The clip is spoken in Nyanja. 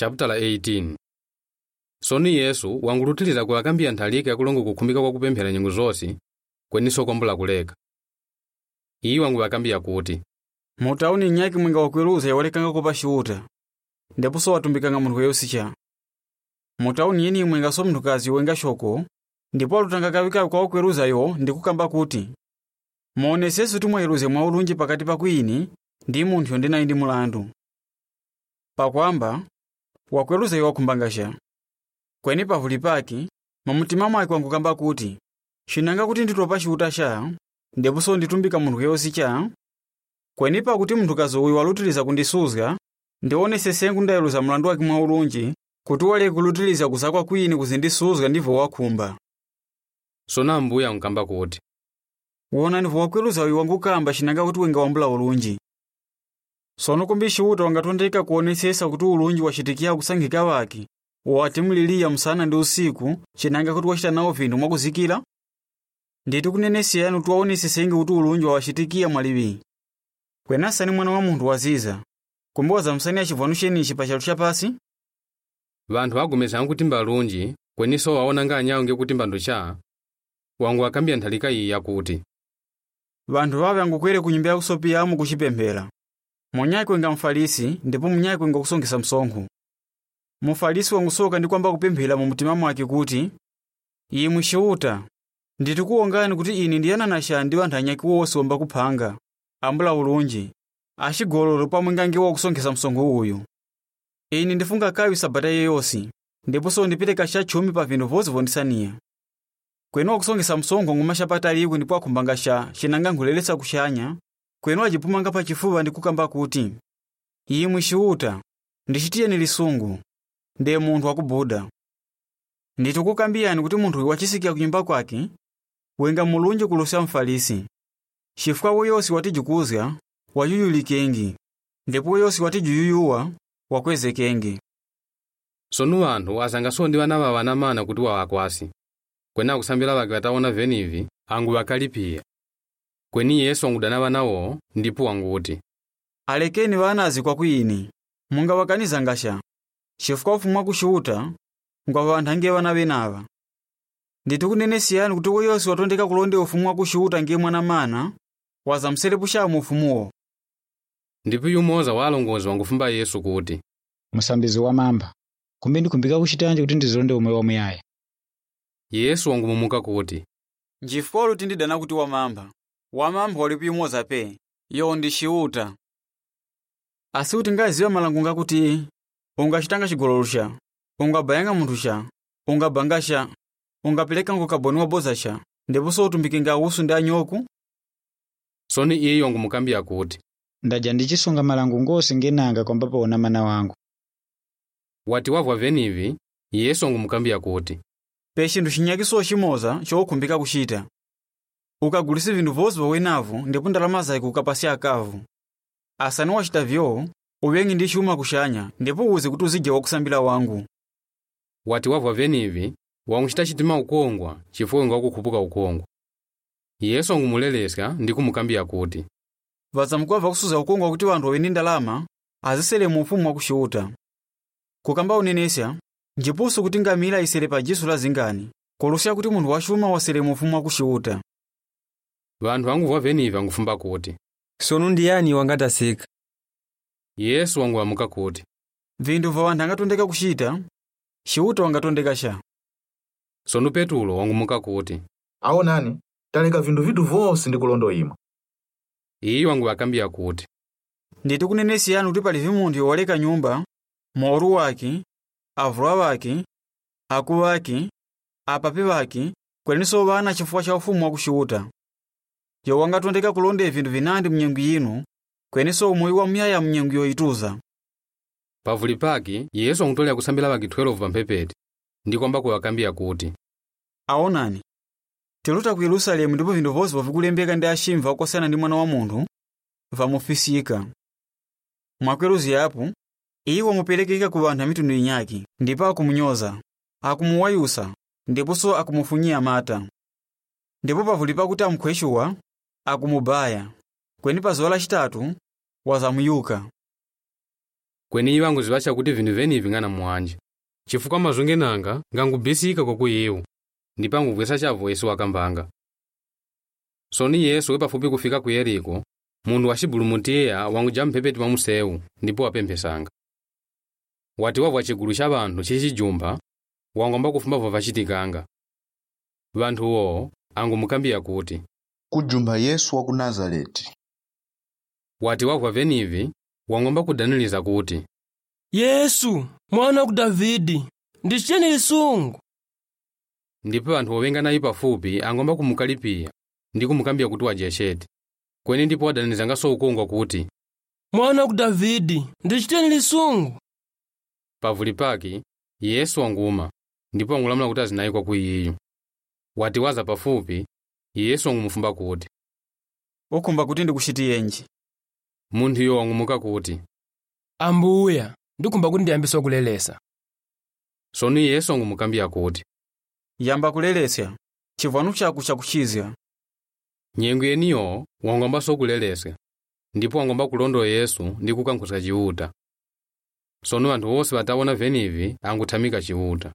Chaputala 18. Sono Yesu wangulutiriza kuwakambi anthu alike akulongo kukhumika kwa kupemphera nyengo zonse kweninso kwambula kuleka. Iye wanguwakambiya kuti, mutauni nyaki mwenga wakweruza yawalekanga kopa xiuta, ndiponso watumbikanga munthu weyosicha. Mutauni yeni mwenga so mnthukazi wenga xoko, ndipo alutanga kawikawi kwa wakweruzayo ndikukamba kuti, muoneseso timwayeruze mwaulunji pakati pa kwini ndi munthu ndinayi ndi mulandu. Pakwamba, wakweruzayo wakhumbangasha. Kweni pavuli paki, mamutima mwake wangukamba kuti, xinanga kuti nditopa xiuta xa, ndiponso nditumbika munthu weyosicha. Kweni pakuti mnthukazi uyu walutiriza kundisuzga, ndionesesengu ndayeruza mulandu wake mwaulunji, kuti wale kulutiriza kusakwa kwini kuzindisuzga ndivo wakhumba. Sono Ambuye ankamba kuti, wona ndivo wakweruza uyu wangukamba xinanga kuti wenga wambula ulunji. Sono kumbi xiuta wangatondeka kuonesesa kuti ulunji waxitikiya kusankhika wake, watimuliliya msana ndi usiku, xinanga kuti waxita nawo vinthu mwakuzikira? Nditi kunenesiyanu tuwaonesesengi kuti ulunji waxitikiya mwaliwi. Kwenasani mwana wa munthu waziza, kumboza msani ya xivwanu xenici pa xalu xa pasi? Vanthu agumesa nkutimba alunji, kweninso waona nga anyaunge kutimba nducha, wanguwakambiya anthu alika iyi yakuti, vanthu vawe angukwere ku nyumba ya kusopiyamu kuxipemphera. Munyaki wenga mfalisi, ndipo munyaki wenga kusongesa msonkho. Mufalisi wangusoka ndi kwamba kupemphera mu mutima mwake kuti, imwe xiuta, nditi kuwongani kuti ini ndiyananasha ndi anthu anyaki wonse womba kuphanga, ambula ulunji, axigololo pamwe ngangiwa kusongesa msonkho uyu. Ini ndifunga kawi sabata yeyosi, ndiponso ndipiteka xa 10 pa vinthu vonse vondisaniya. Kwenu wakusongesa msonkho ngumaxapataliko ndipo akhumbangasha xinanga nkhuleletsa kuxanya, kwenu acipumanga pa chifuwa ndi kukamba kuti, imwe xiuta, ndixitiyeni lisungu, ndiye munthu wakubuda. Nditi kukambiyani kuti munthu wachisikiya kunyumba kwake, wenga mulunji kulusa mfalisi. Xifukwa woyosi watijukuzga, wayuyulikengi, ndipo woyosi watijuyuyuwa, wakwezekengi. Sono anthu azangaso ndi vana vawa anamana kuti wawakwasi. Kweni akusambira wake wataona venivi, anguwakalipiya. Kweni Yesu angudana vanawo, ndipo wanguti, alekeni vanazi kwa kwini, munga wakanizangasha. Xifukwa ufumu wakuxiuta, ngwa vanthu ange vana venava. Nditi kunenesiyani kuti woyosi watondeka kulonde ufumu wakuxiuta nge mwanamana, wazamselepuxa mu ufumuwo. Ndipo yumoza wa alongozi wangufumba Yesu kuti, musambizi wa mamba, kumbe ndikumbika kuchitanji kuti ndizilonde umwe wamuyaya. Yesu wangumumuka kuti, njifukwa luti ndidana kuti wamamba walipo yumoza pe, yo ndi xiuta. Asi kuti ngaziwa malangunga kuti, ungachitanga xigololuxa, ungabayanga munthuxa, ungabangasha, ungapeleka ngukaboni wabozaxa, ndiponso utumbikenga usu ndi anyoku? Sono iye wangumukambiya kuti, ndaja ndichisunga malangu ngosi ngenanga kwamba paona mana wangu. Wati wavwa venivi, Yesu wangumukambiya kuti, pe xinthu xinyakiso ximoza xokhumbika kuxita. Ukagulisi vinthu vonse vawenavo ndipo ndalama zake ukapasi akavu. Asani waxita vyo, uvengi ndi xuma kuxanya, ndipo uze kuti uzidya wakusambira wangu. Wati wavwa venivi, wanguchita chitima ukongwa, chifukwa nga wakukhupuka ukongwa. Yesu wangumuleleska ndi kumukambiya kuti, vazamkuwa vakusuza ukongwa kuti wanthu waweni ndalama, azisele mu ufumu wakuxiuta. Kukamba unenesya, njipusu kuti ngamira isele pa jisu la zingani, kulusiya kuti munthu waxuma wasele mu ufumu wakuxiuta. Vanthu anguvwa venivi angufumba kuti, sono ndiyani wangataseka? Yesu wanguwamuka kuti, vinthu va wanthu angatondeka kuxita, xiuta wangatondeka xa. Sono Petulo wangumuka kuti, aonani, taleka vinthu vonse ndi kulondo imwe. Iye wanguwakambiya kuti, nditi kunenesiyani kuti pali munthu waleka nyumba, maulu wake, avula wake, aku wake, apapi wake, kweninso vana chifukwa cha ufumu wakuxiuta. Yo wangatondeka kulonde vinthu vinandi mnyengo inu, kweninso umoyo wamuyaya mnyengo yoyituza. Pavuli paki, Yesu wangutolera kusambira wake 12 pamphepete, ndi kwamba kuwakambiya kuti, aonani, tiluta ku Yerusalemu ndipo vinthu vonse vavikulembeka ndi aximva okosana ndi Mwana wa Munthu, vamufisika. Mwakweruziyapo, iye wamuperekeka ku vanthu a mitundu inyaki, ndipo akumunyoza, akumuwayusa, ndiponso akumufunyiya mata. Ndipo pavuli pakuti amukhwexuwa, akumubaya, kweni pa zuwa lachitatu, wazamuyuka. kweni iwo anguziwatcha kuti vinthu venivi ng'ana mwanje, chifukwa mazunge nanga ngangubisika kwakuyewu ndipo angubwesa chavo Yesu wakambanga. Soni Yesu pafupi kufika ku Yeriko, munthu wacibulumutiya wanguja mphepete mwa msewu ndipo wapemphesanga. Wati wabva chigulu cha vanthu chichijumpha wangomba kufumba vachitikanga. Vanthuwo angumukambiya kuti, kujumpha Yesu wa ku Nazareti. Wati wabva venivi wangomba kudaniliza kuti, Yesu, mwana wa Davidi, ndichiteni lisungu. Ndipo anthu owenga naye pafupi angomba kumukalipiya ndi kumukambiya kuti wajeshete. Kweni ndipo wadanilizanganso ukongwa kuti, mwana wa Davidi, ndichiteni lisungu. Pavuli pake Yesu wanguma ndipo angulamula kuti azinayikwa ku iyeyu. Wati waza pafupi Yesu angumufumba kuti, ukhumba kuti ndikuchitiyenji? Munthuyo wangumuka kuti, Ambuya, ndikhumba kuti ndiyambise kulelesa. Soni Yesu angumukambiya kuti, yamba kulelesa, chivwanu chako chakuchizya. Nyengo yeniyo wangombanso kulelesa ndipo wangomba kulondola Yesu ndi kukankhusa chiwuta. Sono anthu onse ataona venivi anguthamika chiwuta.